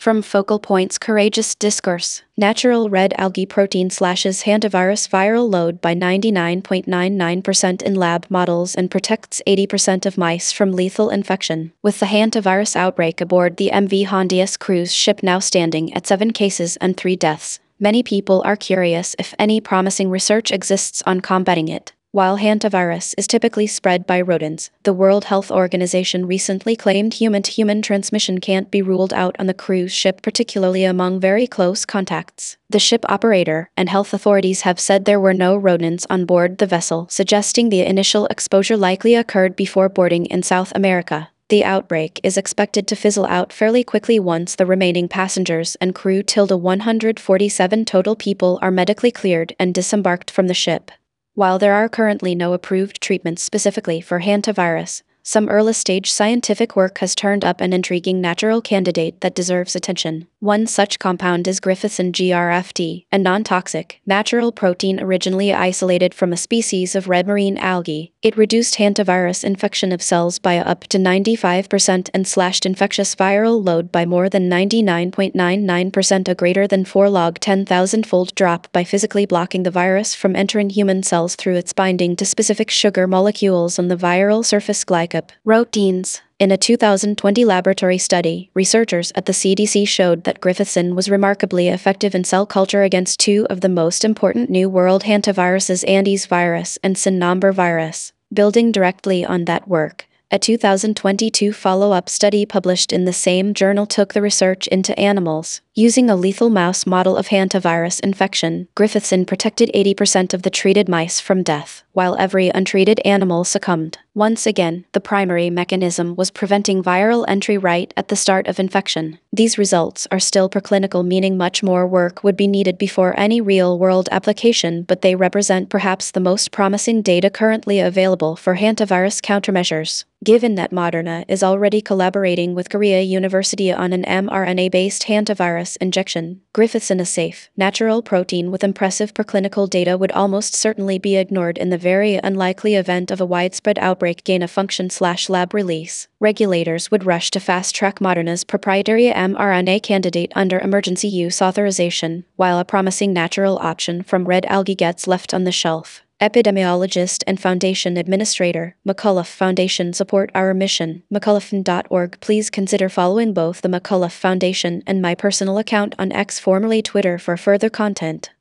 From Focal Point's Courageous Discourse, natural red algae protein slashes hantavirus viral load by 99.99% in lab models and protects 80% of mice from lethal infection. With the hantavirus outbreak aboard the MV Hondias cruise ship now standing at 7 cases and 3 deaths, many people are curious if any promising research exists on combating it. While hantavirus is typically spread by rodents, the World Health Organization recently claimed human-to-human transmission can't be ruled out on the cruise ship, particularly among very close contacts. The ship operator and health authorities have said there were no rodents on board the vessel, suggesting the initial exposure likely occurred before boarding in South America. The outbreak is expected to fizzle out fairly quickly once the remaining passengers and crew 147 total people are medically cleared and disembarked from the ship. While there are currently no approved treatments specifically for hantavirus, some early-stage scientific work has turned up an intriguing natural candidate that deserves attention. One such compound is Griffithsin GRFT, a non-toxic, natural protein originally isolated from a species of red marine algae. It reduced hantavirus infection of cells by up to 95% and slashed infectious viral load by more than 99.99%, a greater than 4 log 10,000-fold drop by physically blocking the virus from entering human cells through its binding to specific sugar molecules on the viral surface proteins. In a 2020 laboratory study, researchers at the CDC showed that Griffithsin was remarkably effective in cell culture against 2 of the most important New World hantaviruses, Andes virus and Cinnabar virus. Building directly on that work, a 2022 follow-up study published in the same journal took the research into animals. Using a lethal mouse model of hantavirus infection, Griffithsin protected 80% of the treated mice from death, while every untreated animal succumbed. Once again, the primary mechanism was preventing viral entry right at the start of infection. These results are still preclinical, meaning much more work would be needed before any real-world application, but they represent perhaps the most promising data currently available for hantavirus countermeasures. Given that Moderna is already collaborating with Korea University on an mRNA-based hantavirus injection, Griffithsin, a safe, natural protein with impressive preclinical data, would almost certainly be ignored in the very unlikely event of a widespread outbreak gain-of-function/lab release. Regulators would rush to fast-track Moderna's proprietary mRNA candidate under emergency use authorization, while a promising natural option from red algae gets left on the shelf. Epidemiologist and Foundation Administrator, McCullough Foundation. Support our mission. McCullough.org. Please consider following both the McCullough Foundation and my personal account on X, formerly Twitter, for further content.